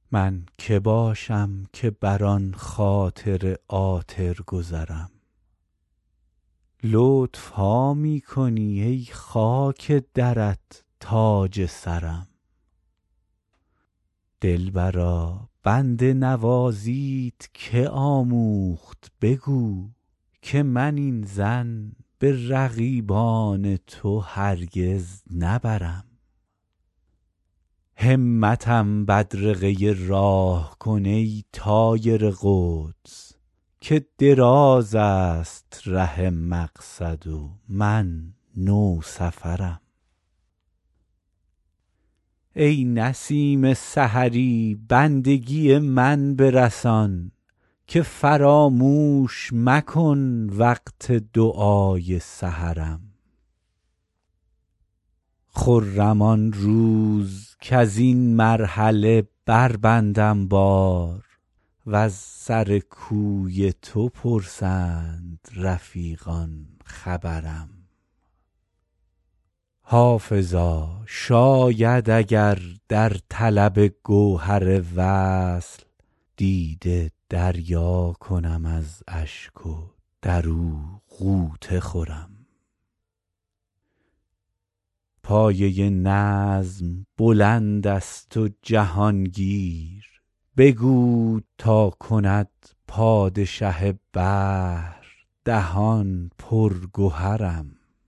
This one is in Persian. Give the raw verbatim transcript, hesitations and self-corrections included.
من که باشم که بر آن خاطر عاطر گذرم. لطف ها می کنی ای خاک درت تاج سرم. دلبرا بنده نوازیت که آموخت بگو، که من این ظن به رقیبان تو هرگز نبرم. همتم بدرقه راه کن ای طایر قدس، که دراز است ره مقصد و من نو سفرم. ای نسیم سحری بندگی من برسان، که فراموش مکن وقت دعای سحرم. خرم آن روز کز این مرحله بربندم بار، وز سر کوی تو پرسند رفیقان خبرم. حافظا شاید اگر در طلب گوهر وصل، دیده دریا کنم از اشک و در او غوطه خورم. پایه نظم بلند است و جهانگیر، بگو تا کند پادشه بحر دهان پر گهرم.